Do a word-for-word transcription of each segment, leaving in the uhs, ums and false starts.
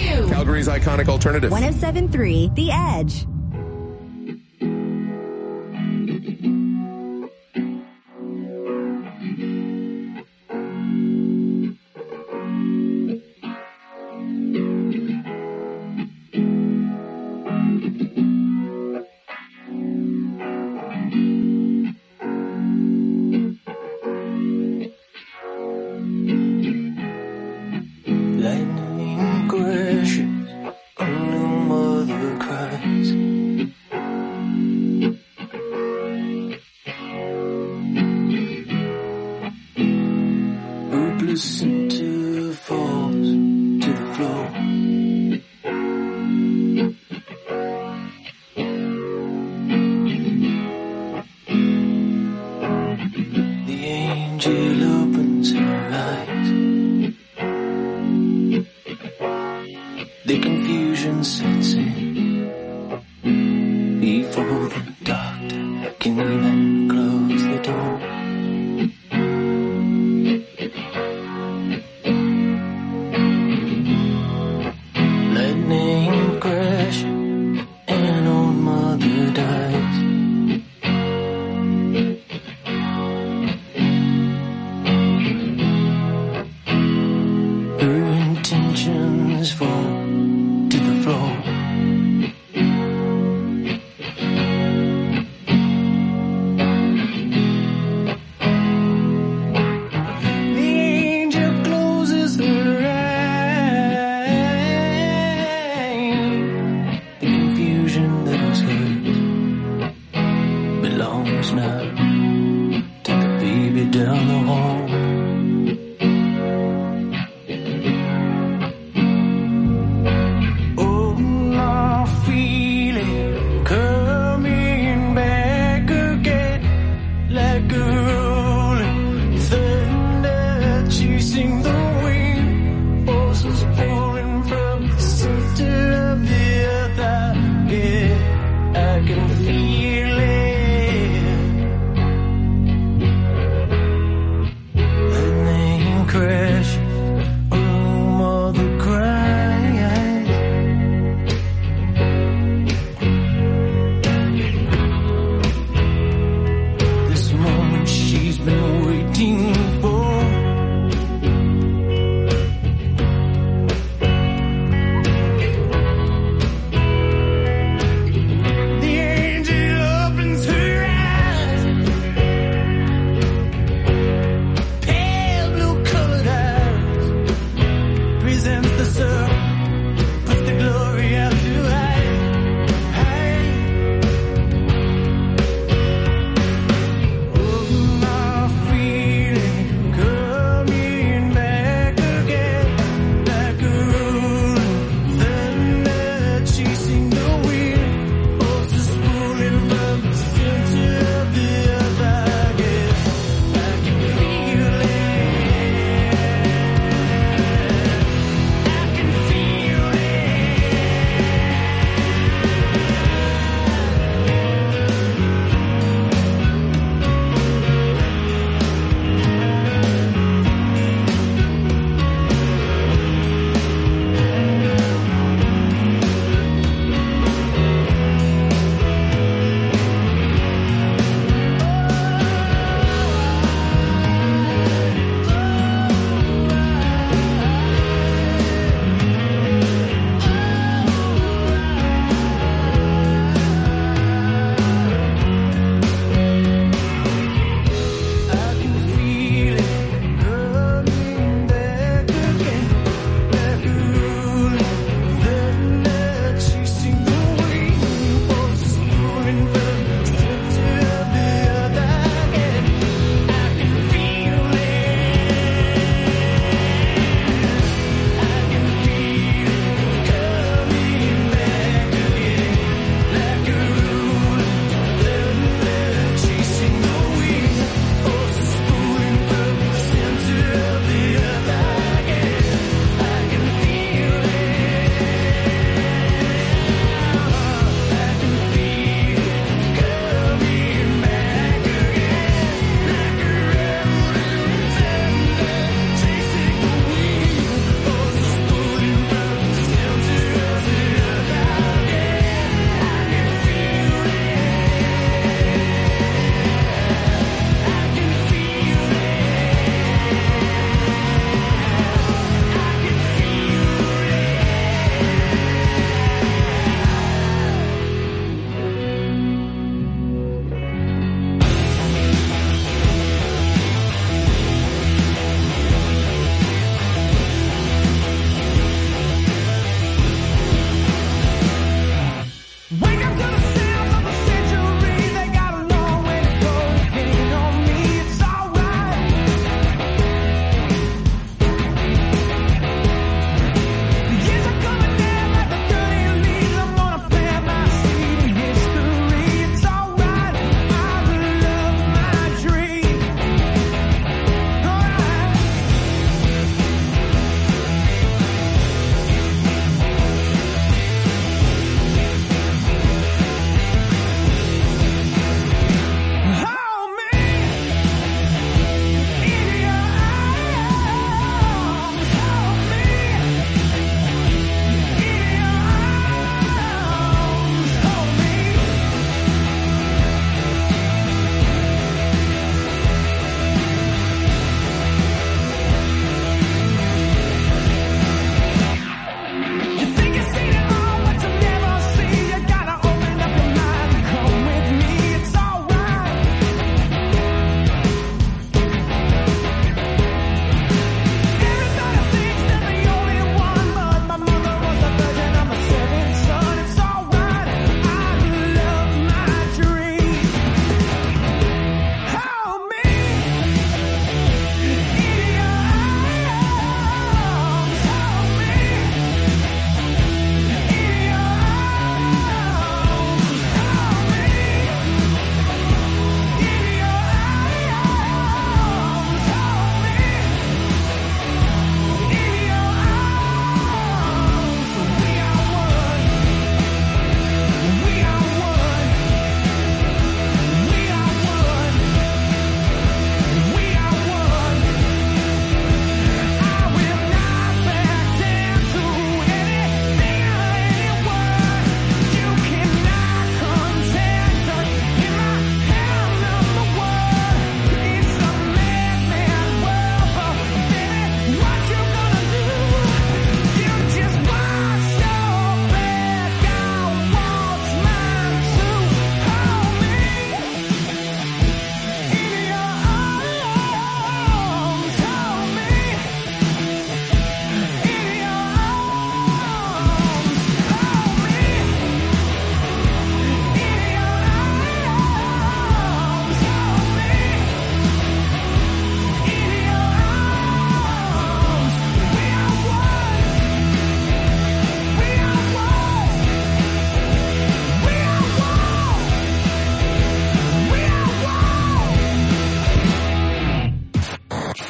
you. Calgary's iconic alternative. one oh seven point three The Edge. Lightning crashes, only mother cries. Hopeless into falls to the floor. The angel opens her eyes. The confusion sets in before the doctor can even close the door. Lightning crashing and old mother dies. Her intentions fall to the floor.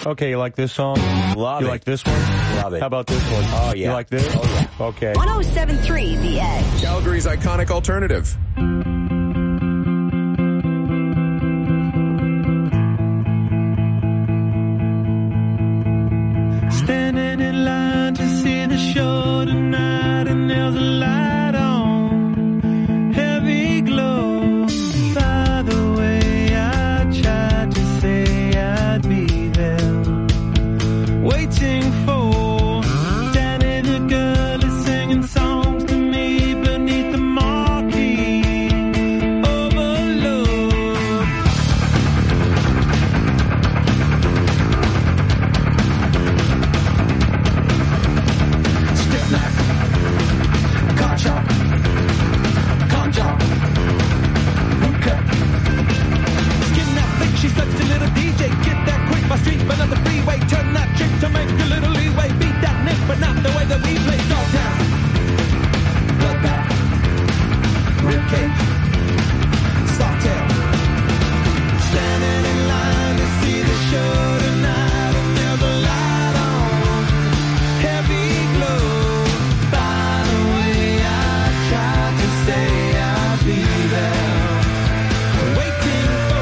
Okay, you like this song? Love you it. like this one? Love it. How about this one? Oh, yeah. You like this? Oh, yeah. Okay. one oh seven point three The Edge. Calgary's iconic alternative. Standing in line to see the show tonight, and there's a light on, heavy glow. By the way, I tried to say I'd be there, waiting for Danny the girl is singing songs to me beneath the marquee. Overload. Stiff knife, car chop, con chop, boot cut. Skin that flick, she's such a little D J. Get that quick, my street, but on the freeway. Turn that trick to make a little leeway. Beat that nick, but not the way that we play. Dogtown, bloodbath, ribcage, soft tail. Standing in line to see the show tonight, and there's a light on, heavy glow. By the way, I tried to say I'd be there, waiting for.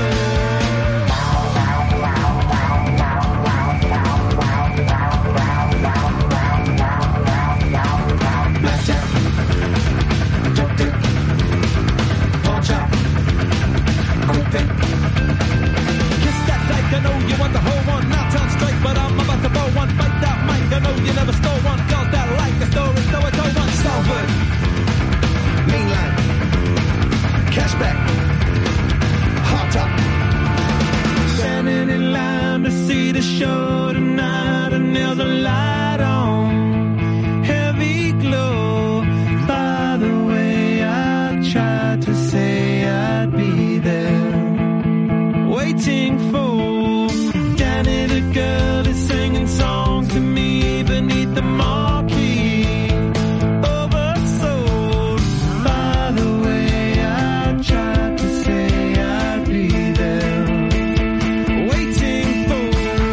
Blackjack, jump dick, pawn chop, quick pick. Kiss that dyke, I know you want the whole one. Now turn straight, but I'm about to blow one. Fight that mic, I know you never stole one. Girls that like the story, so I told one. Salford, mainline, cashback, hot top. Standing in line to see the show tonight, and there's a light on, heavy glow. By the way, I tried to say I'd be there, waiting for Danny the girl is singing songs to me beneath the marquee. Oversold. By the way, I tried to say I'd be there, waiting for.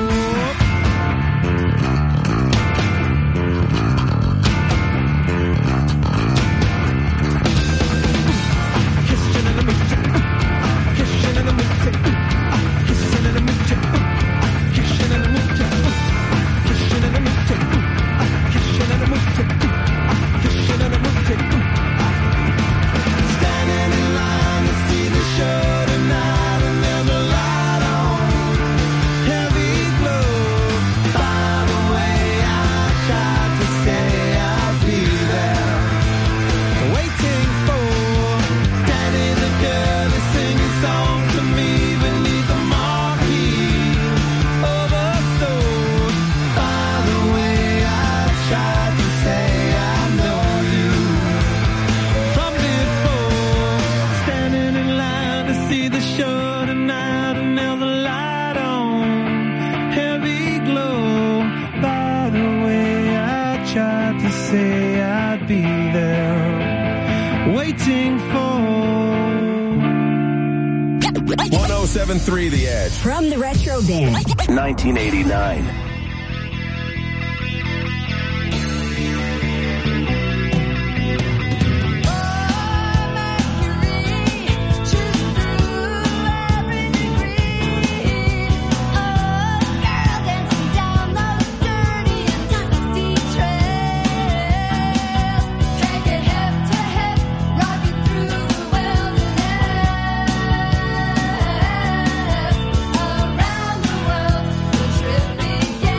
Kissing in the moochie, kissing in the moochie, kissing in the moochie, kissing in the moochie, kissing in the moochie, kissing in the moochie, kissing in the moochie. Standing in line to see the show tonight, and there's a light on, heavy glow. By the way, I tried to say I'd be there, waiting for Danny the girl is singing songs to me beneath the marquee. Oversold. By the way, I tried to say I know you from before. Standing in line to see the show tonight, and there's a light on, heavy glow. By the way, I tried to say I'd be there, waiting for. one oh seven point three The Edge. From the Retro Bin. nineteen eighty-nine. Around the world, the trip began.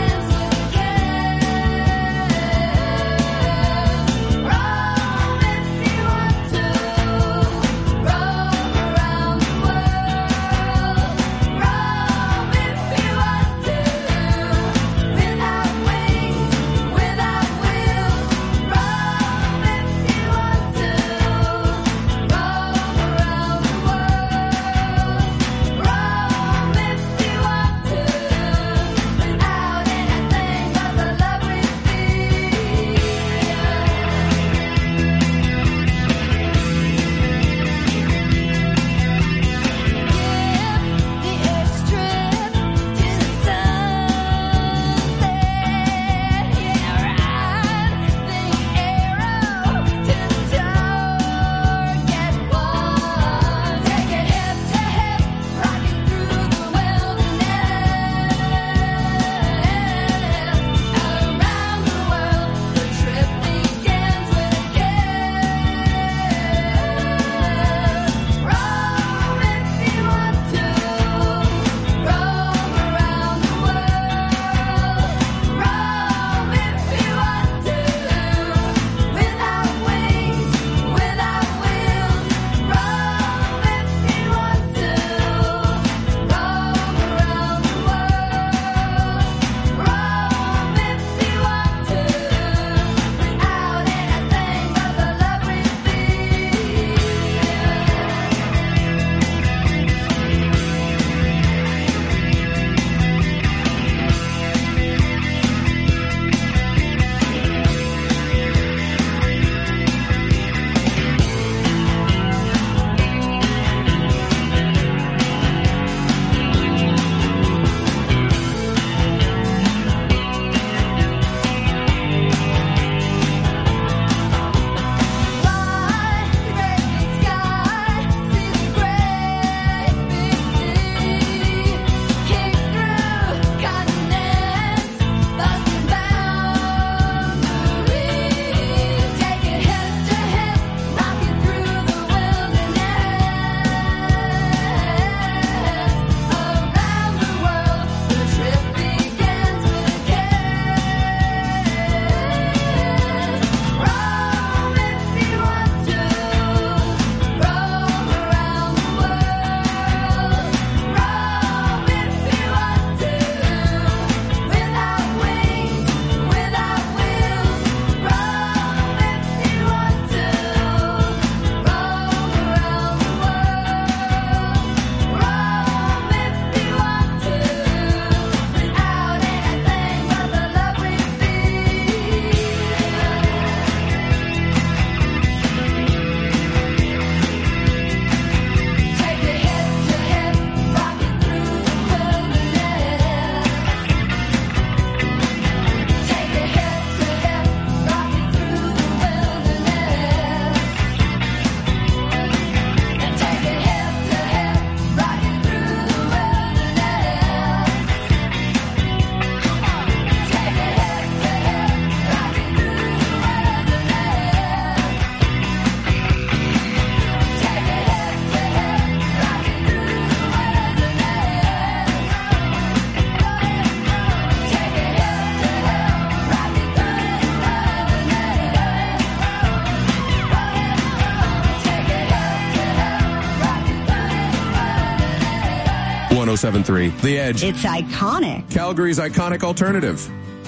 seven three The Edge. It's iconic. Calgary's iconic alternative.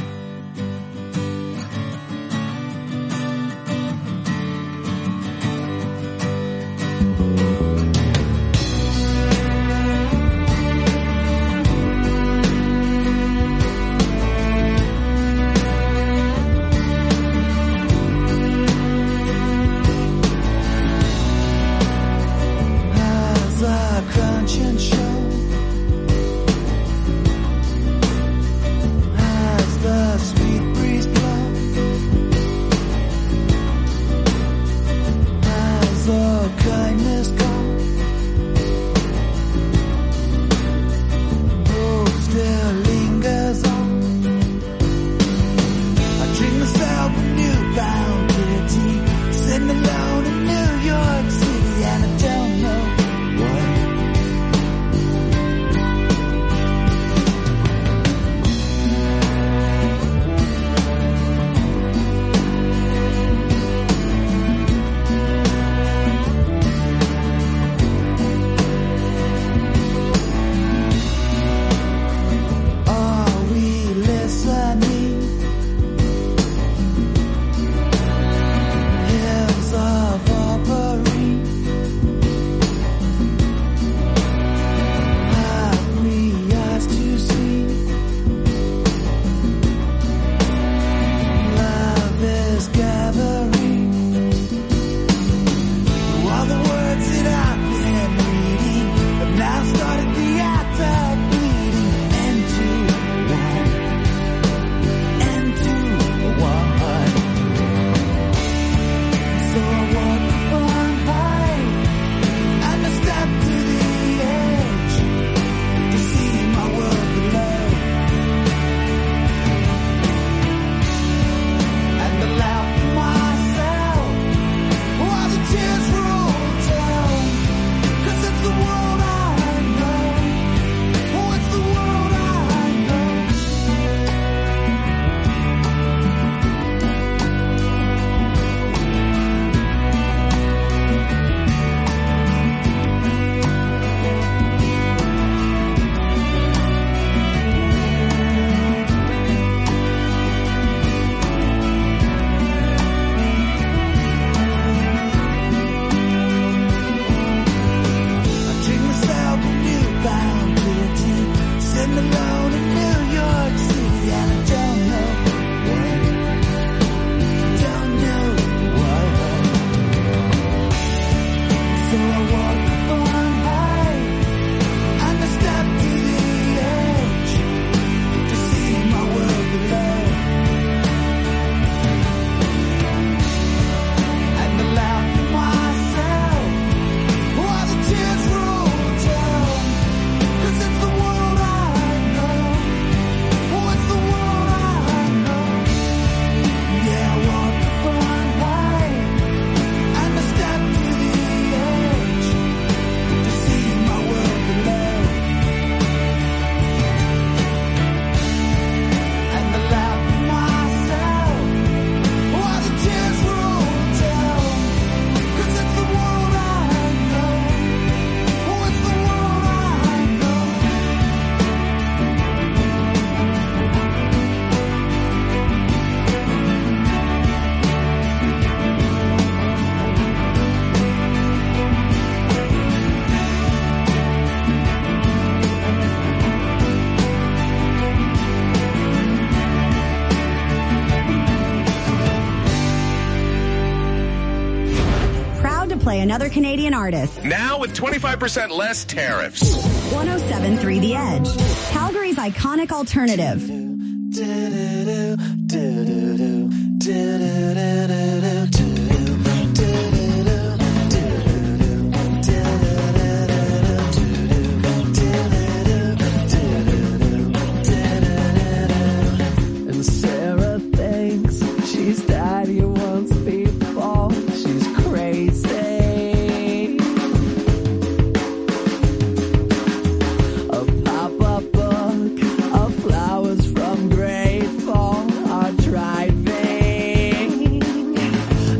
Play another Canadian artist. Now with twenty-five percent less tariffs. one oh seven point three The Edge. Calgary's iconic alternative. And Sarah thinks she's daddy once before. She's crazy. Flowers from Great Fall are driving.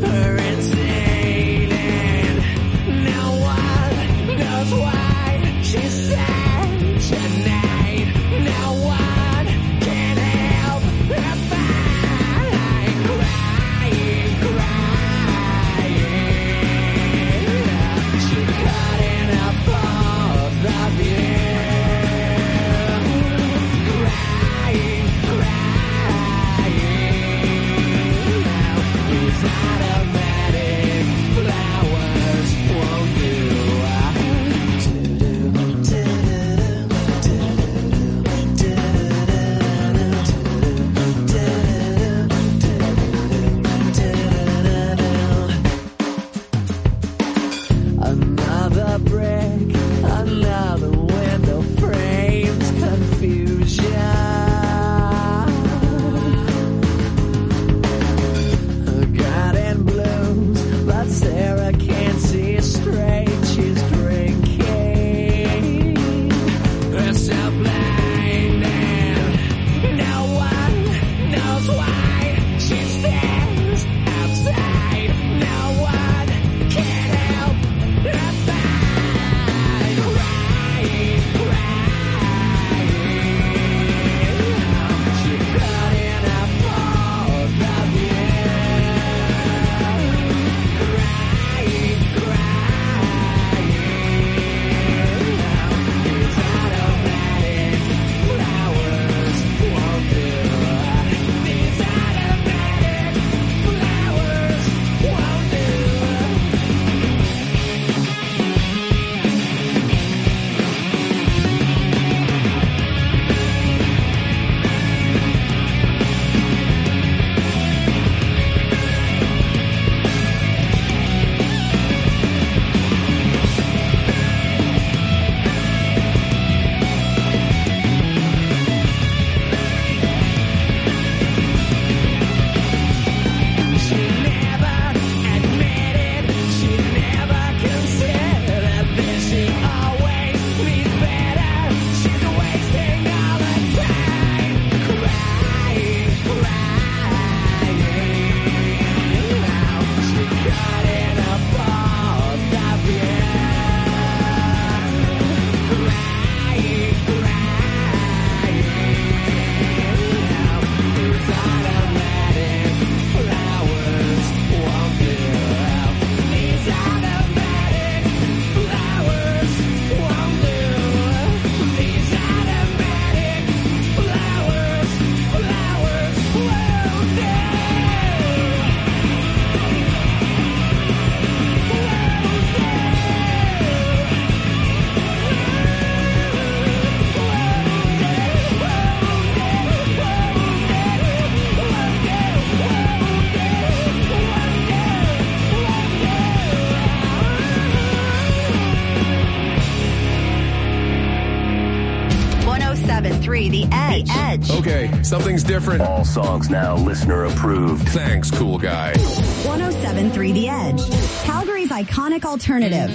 The Edge. The Edge. Okay, something's different. All songs now listener approved. Thanks, cool guy. one oh seven point three The Edge. Calgary's iconic alternative.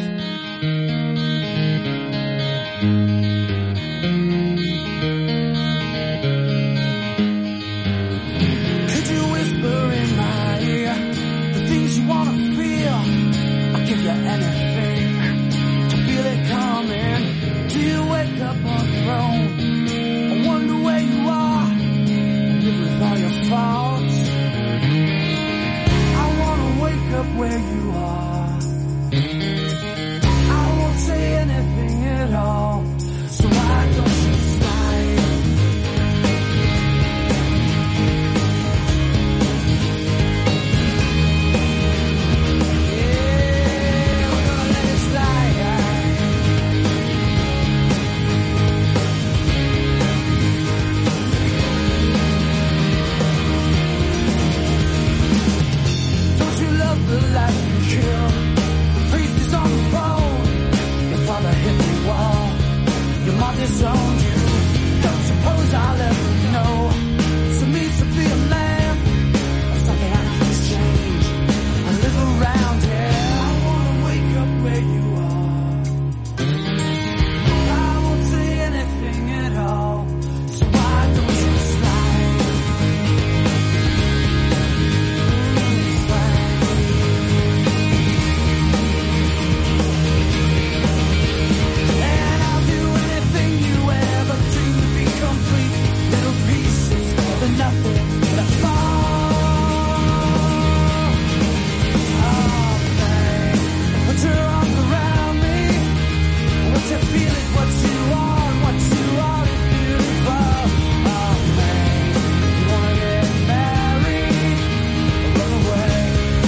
Could you whisper in my ear the things you want to feel? I'll give you anything to feel it coming. Do you wake up on your own? Wonder where you are, live with all your faults. I wanna wake up where you are. I won't say anything at all, so why don't you slide? Yeah, we're gonna let it slide. The life you kill, the priest is on the phone. Your father hit the wall, your mom disowned you. Don't suppose I'll ever know. So means to be a man, or something I can exchange. I live around here. I wanna wake up where you are. I won't say anything at all. So why don't you slide? Nothing that fall. Oh, babe, put your arms around me. What you feel is what you are, and what you are is beautiful. Oh, babe, you wanna get married or run away?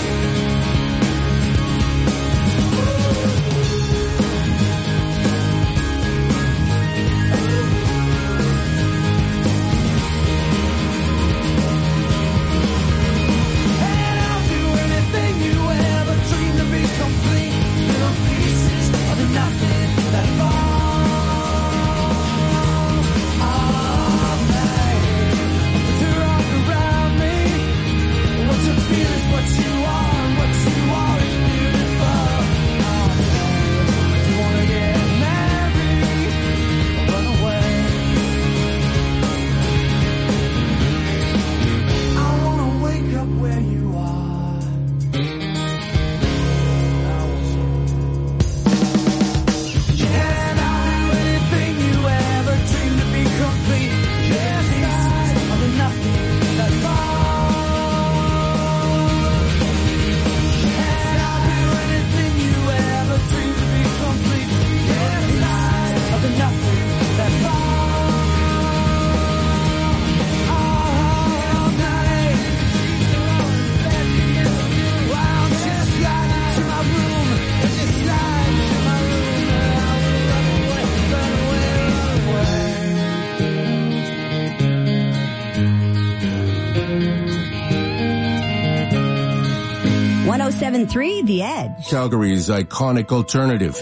one oh seven point three The Edge. Calgary's iconic alternative.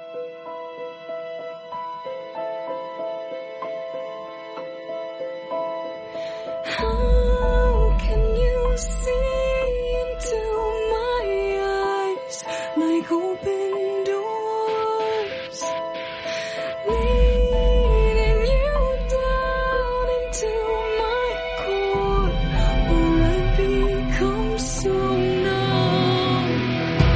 How can you see into my eyes like open doors, leading you down into my core, where I become so numb?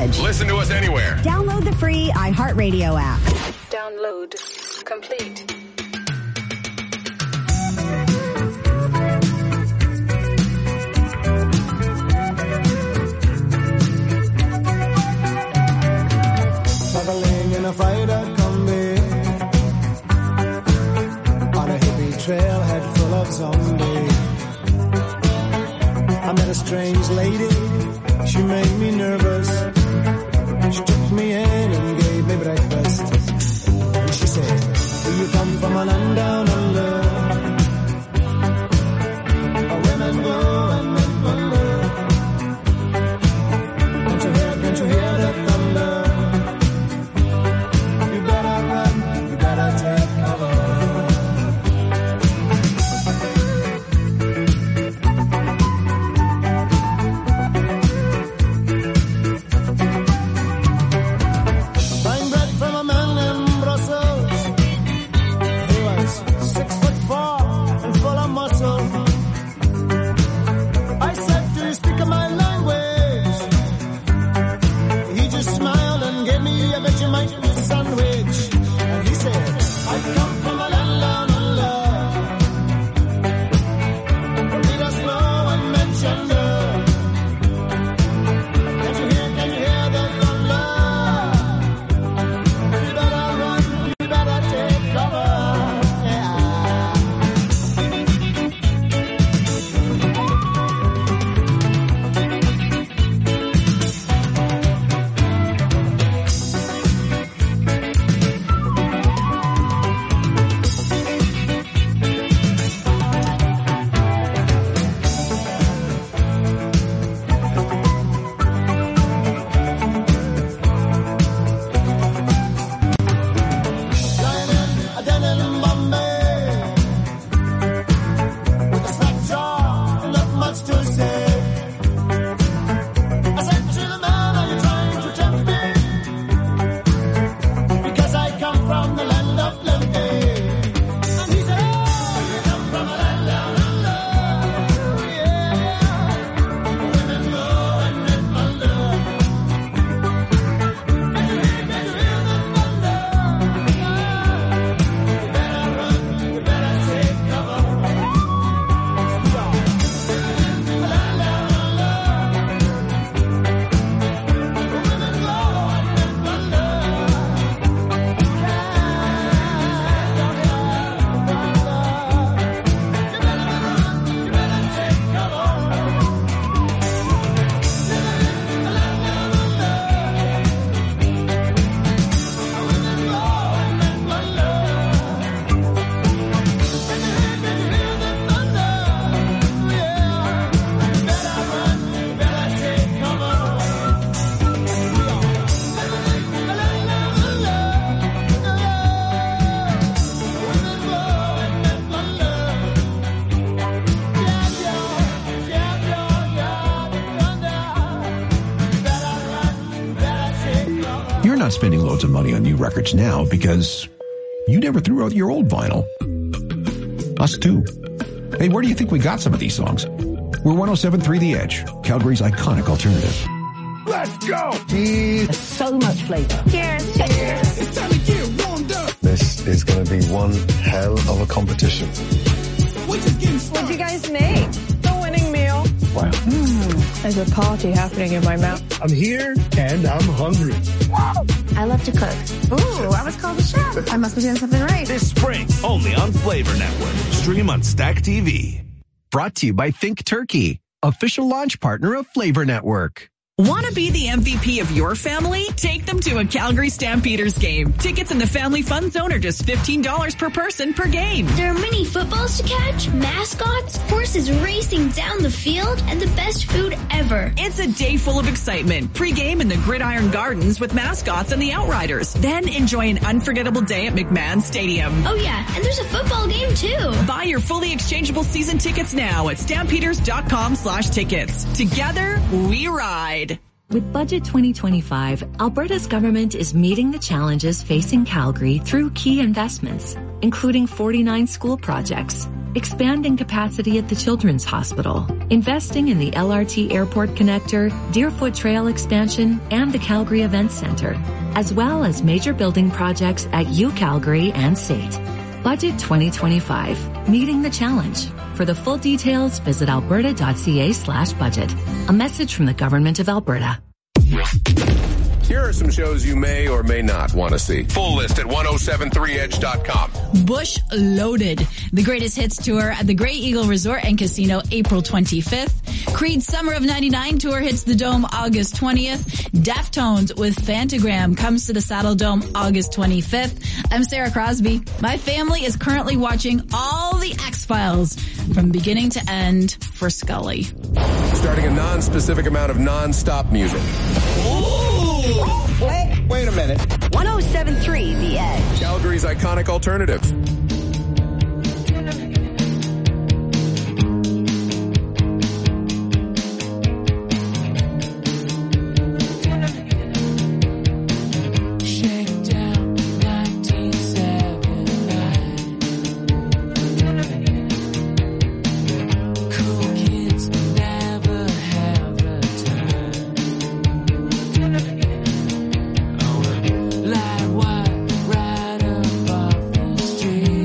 Edge. Listen to us anywhere. Download the free iHeartRadio app. Download complete. Traveling in a fighter combi on a hippie trailhead full of zombies. I met a strange lady, she made me nervous. She took me in and gave me breakfast. And she said, do you come from a land down under? Where women go and men wonder. Can't you hear, can't you hear the thunder? You better run, you better take cover. Spending loads of money on new records now because you never threw out your old vinyl. Us too. Hey, where do you think we got some of these songs? We're one oh seven point three The Edge, Calgary's iconic alternative. Let's go! There's so much flavor. Cheers. Cheers. It's time to get warmed up. This is going to be one hell of a competition. What'd you guys make? The winning meal. Wow. Mm, there's a party happening in my mouth. I'm here and I'm hungry. I love to cook. Ooh, I was called a chef. I must be doing something right. This spring, only on Flavor Network. Stream on Stack T V. Brought to you by Think Turkey, official launch partner of Flavor Network. Want to be the M V P of your family? Take them to a Calgary Stampeders game. Tickets in the Family Fun Zone are just fifteen dollars per person per game. There are mini footballs to catch, mascots, horses racing down the field, and the best food ever. It's a day full of excitement. Pre-game in the Gridiron Gardens with mascots and the Outriders. Then enjoy an unforgettable day at McMahon Stadium. Oh yeah, and there's a football game too. Buy your fully exchangeable season tickets now at stampeders.com slash tickets. Together, we ride. With Budget twenty twenty-five, Alberta's government is meeting the challenges facing Calgary through key investments, including forty-nine school projects, expanding capacity at the Children's Hospital, investing in the L R T Airport Connector, Deerfoot Trail expansion, and the Calgary Events Center, as well as major building projects at U Calgary and S A T. Budget twenty twenty-five, meeting the challenge. For the full details, visit alberta.ca slash budget. A message from the Government of Alberta. Here are some shows you may or may not want to see. Full list at ten seventy-three edge dot com. Bush Loaded, the greatest hits tour at the Grey Eagle Resort and Casino, April twenty-fifth. Creed Summer of ninety-nine tour hits the Dome August twentieth. Deftones with Fantagram comes to the Saddle Dome August twenty-fifth. I'm Sarah Crosby. My family is currently watching all the X-Files from beginning to end for Scully. Starting a non-specific amount of non-stop music. Wait, wait a minute. ten seventy-three The Edge. Calgary's iconic alternative. Like what right above the street.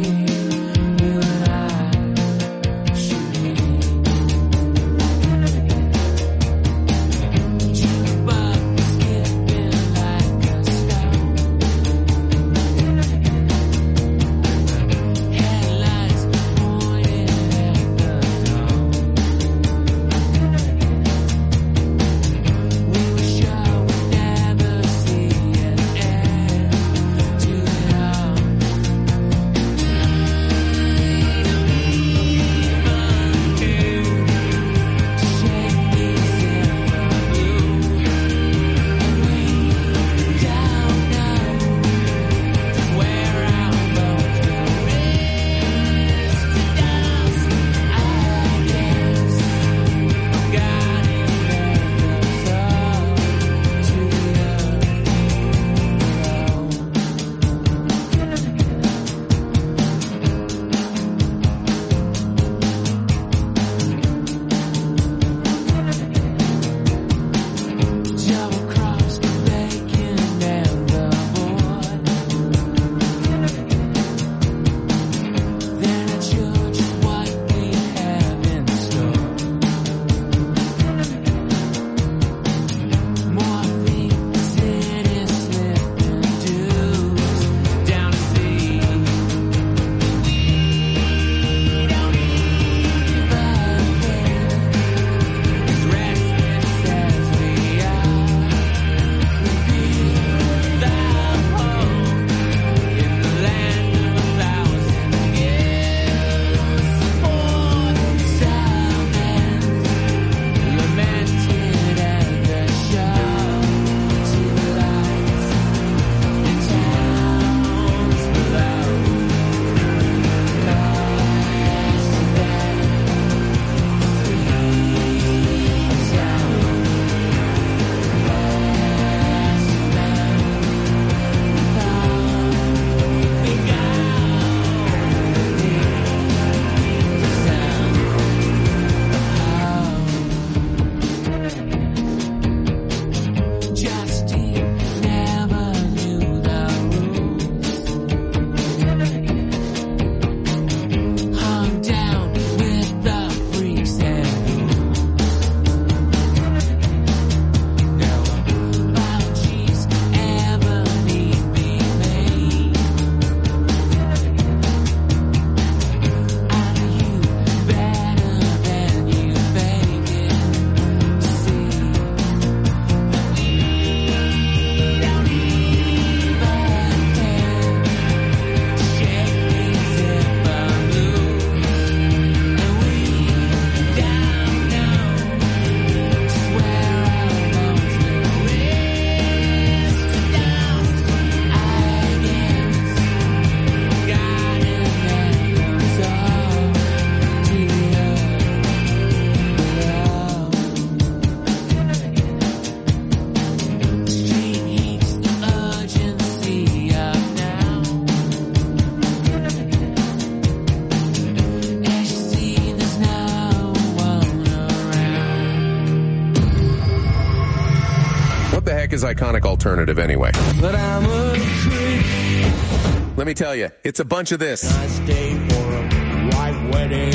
America's iconic alternative anyway. But I'm a creep. Let me tell you, it's a bunch of this. I stay for a white wedding.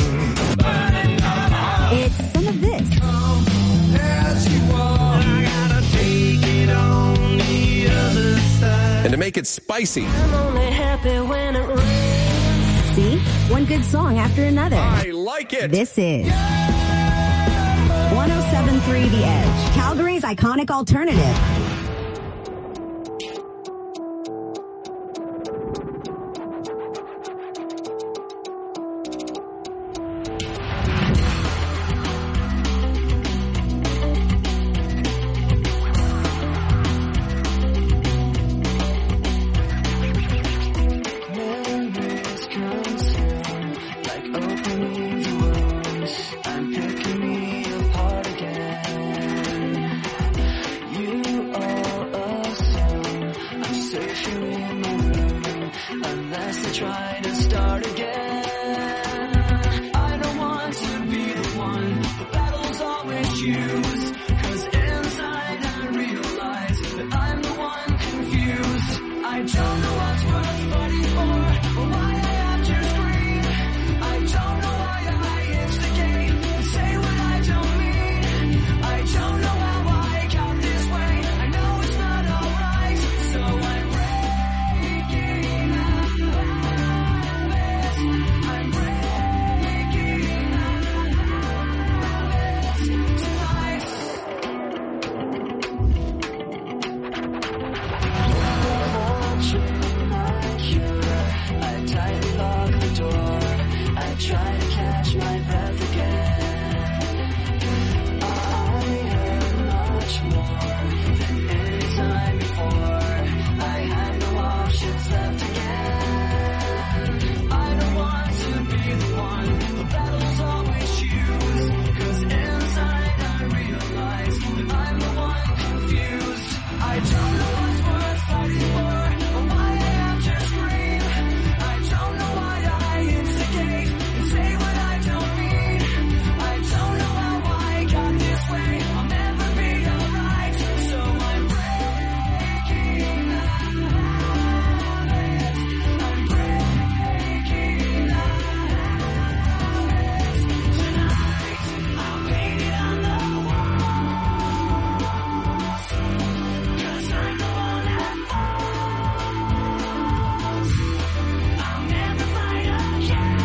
It's some of this. As you walk, I gotta take it on the other side. And to make it spicy, I'm only happy when it rains. See? One good song after another. I like it. This is one oh seven point three The Edge, Calgary's iconic alternative. Try to start again. I don't want to be the one the battles always choose. Cause inside I realize that I'm the one confused. I don't know what's worth fighting for, or why I have to scream. I don't know why I instigate and say what I don't mean. I don't know how I got this way. I know it's not alright, so I'm breaking out. I'm breaking out tonight. I tightly lock the door. I try to catch my breath again. I heard much more than any time before. I have no options left again. I don't want to be the one the battles always choose. Cause inside I realize that I'm the one confused. I don't know what's worth fighting for, or why I have to scream. I don't know why I instigate and say what I don't mean. I don't know how I got this way. I'll never be alright, so I'm breaking out. I'm breaking out tonight. I'll paint it on the walls. Cause I'm the one that falls. I'll never fight again.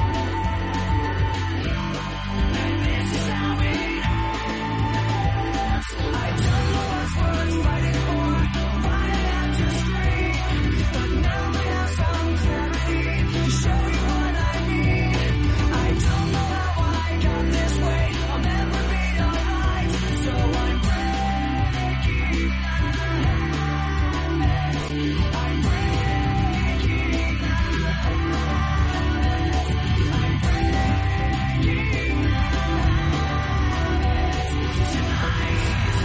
And this is how it ends. I don't know what's worth fighting for, or why I have to scream. But now I have some clarity to show you what I mean. I don't know how I got this way. I'll never be alright, so I'm breaking out. I'm breaking out. I'm breaking out tonight.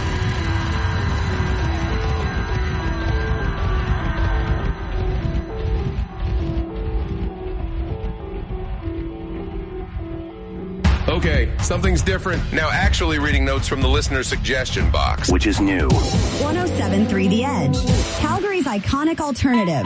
okay, something's different. Now actually reading notes from the listener suggestion box. Which is new. one oh seven point three The Edge, Calgary's iconic alternative.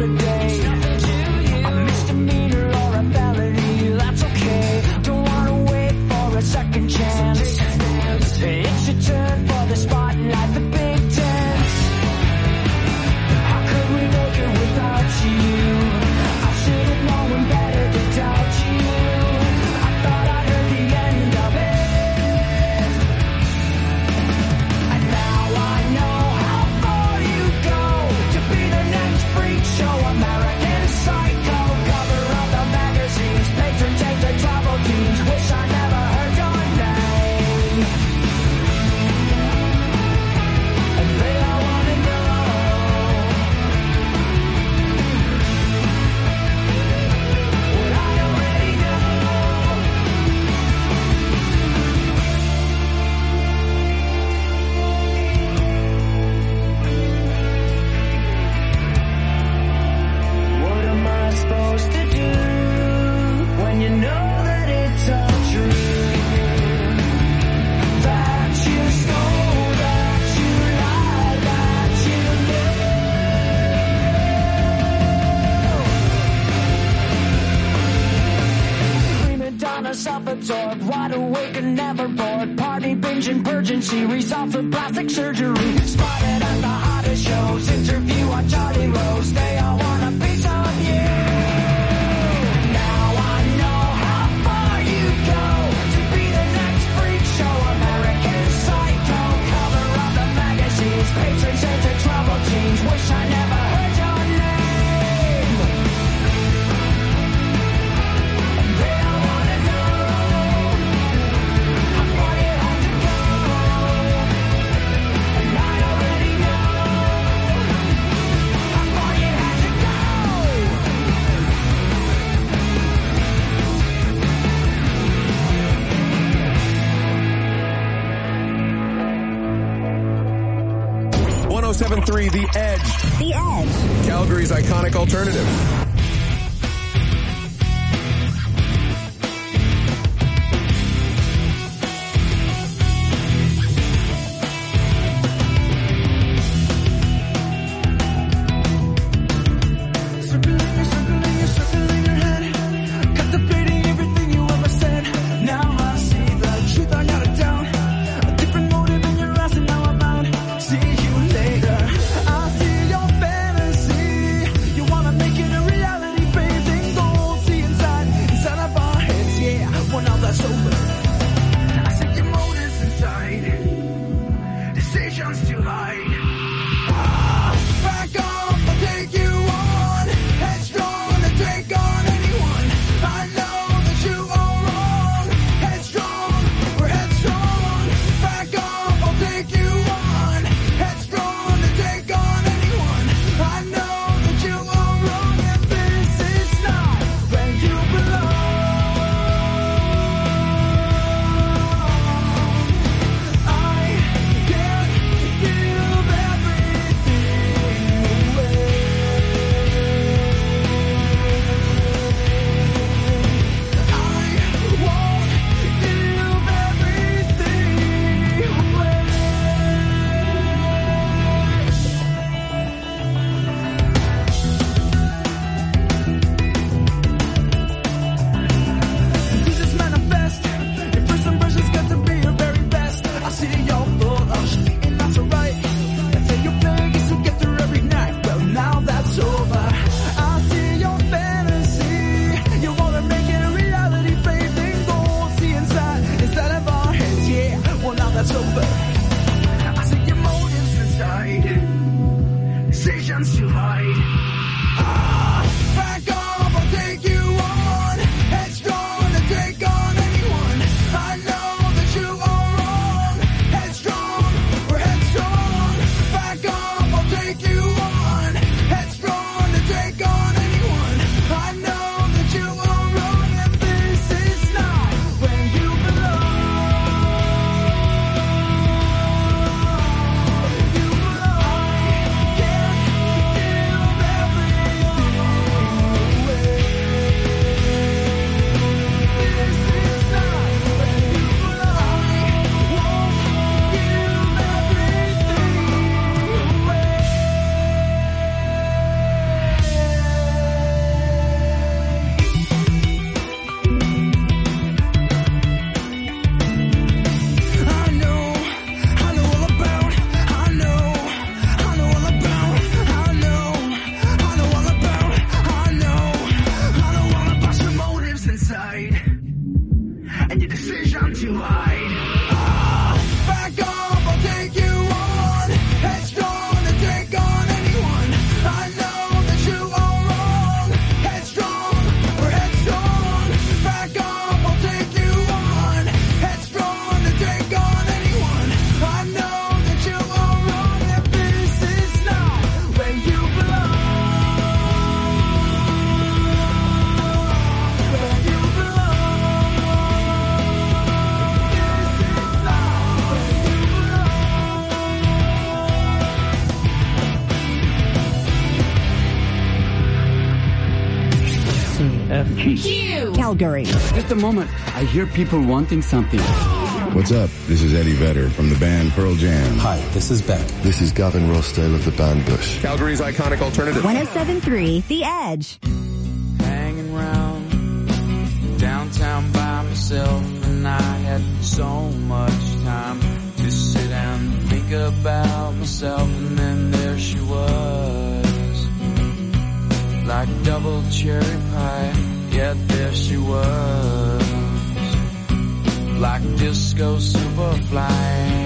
another day. A misdemeanor or a felony, that's okay. Don't wanna wait for a second chance. It's your turn for the spotlight, the big dance. How could we make it without you? I should have known better to doubt you. I thought I heard the end of it, and now I know how far you go to be the next freak show, American Psycho. Cover of the magazines, patron tainted travel teams. Wish I never heard your name. And they all wanna know what I already know. What am I supposed to do when you know that it's untrue? That you stole, that you lied, that you knew. Prima donna, self-absorbed, wide awake and never bored. Party binging, purging series off of plastic surgery. Spotted at the hottest shows, interview on Charlie Rose. They all want a piece of you. Now I know how far you go to be the next freak show, American Psycho. Cover of the magazines, patrons into trouble teams. Wish I never heard your name. And they all wanna know how far you had to go, and I already know how far you had to go. one oh seven point three The Edge. The Edge. Calgary's iconic alternative. Circling, you're circling, you're circling your head, contemplating everything you ever said. Now I see the truth, I got it down. A different motive in your eyes, and now I'm out. See you later. I see your fantasy. You wanna make it a reality, bathed in gold. See inside, inside of our heads, yeah. Well, now that's over. I see your motives inside. Decisions to hide. Ah, back off, I'll take you on. Headstrong to take on anyone. I know that you are wrong. Headstrong, we're headstrong. Back off, I'll take you on. Headstrong to take on anyone. I know that you are wrong, and this is not where you belong. I can't give everything away. I won't give everything away. Jesus manifest. Your first impression's got to be your very best. I see you're full of shit, and that's alright. I tell you Vegas to get through every night. Well, now that's over. I see your fantasy. You wanna make it a reality, bathed in gold. See inside, inside of our heads, yeah. Well, now that's over. I see your motives inside. Decisions to hide. Ah, back off, I'll take you on. Headstrong to take on anyone. I know that you are wrong. Headstrong, we're headstrong. Back off, I'll take you on. Headstrong to take on anyone. I know that you are wrong, and this is not where you belong. You belong. I can't give everything away. F G. Q. Calgary. Just a moment. I hear people wanting something. What's up? This is Eddie Vedder from the band Pearl Jam. Hi, this is Beck. This is Gavin Rossdale of the band Bush. Calgary's iconic alternative. one oh seven point three The Edge. Hanging round downtown by myself, and I had so much time to sit and think about myself, and then there she was, like double cherry pie, yet there she was, like disco superfly.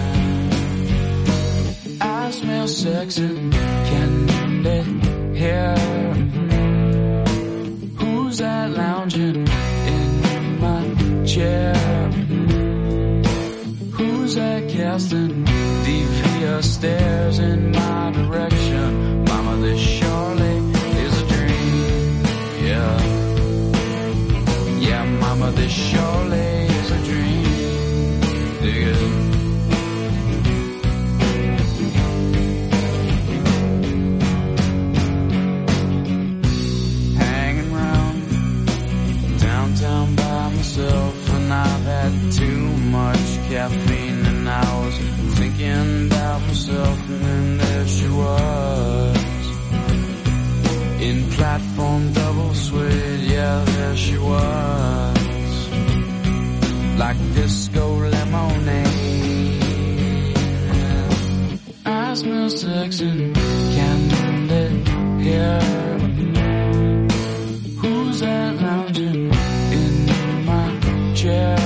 I smell sex and candy hair. Who's that lounging in my chair? Who's that casting devious stares in my direction? Mama, this surely is a dream. Yeah. Yeah, mama, this surely is a dream. Dig it. Hanging around downtown by myself, and I've had too much caffeine, and I was thinking about myself, and then there she was, in platform double suede, yeah, there she was, like disco lemonade. I smell sex and candy hair. Who's that lounging in my chair?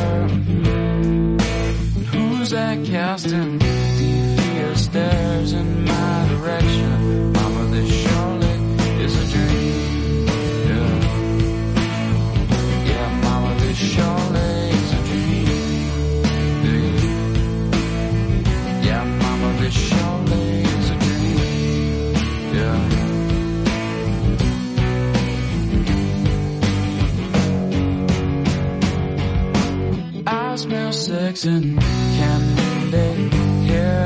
Who's that casting devious stares in my direction? Mama, this surely is a dream. Yeah, yeah, mama, this surely is a dream. Yeah, yeah, mama, this surely is a dream. Yeah. I smell sex and candy hair.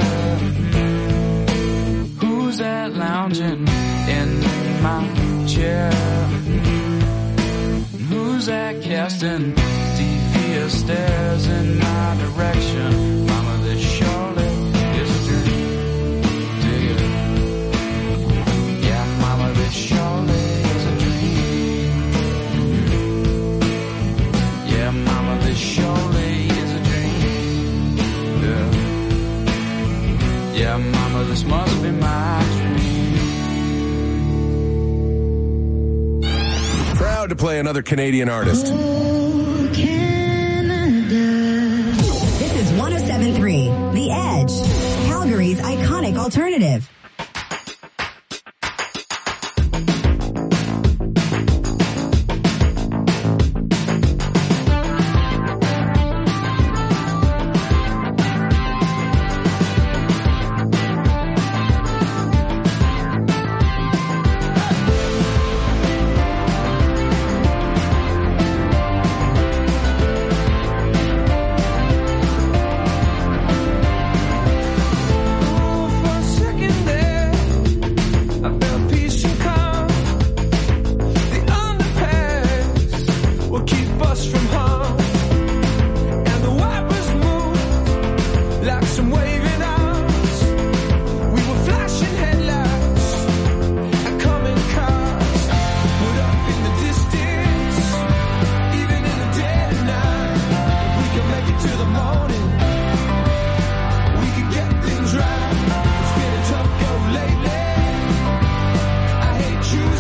Who's that lounging in my chair? Who's that casting devious stares in my direction? Mama, this surely is a dream. Dig it. Yeah, mama, this surely is a dream. Yeah, mama, this surely is a dream. Yeah, yeah, mama, this must be my dream. Proud to play another Canadian artist. Oh, Canada. This is one oh seven point three The Edge, Calgary's iconic alternative. To the morning.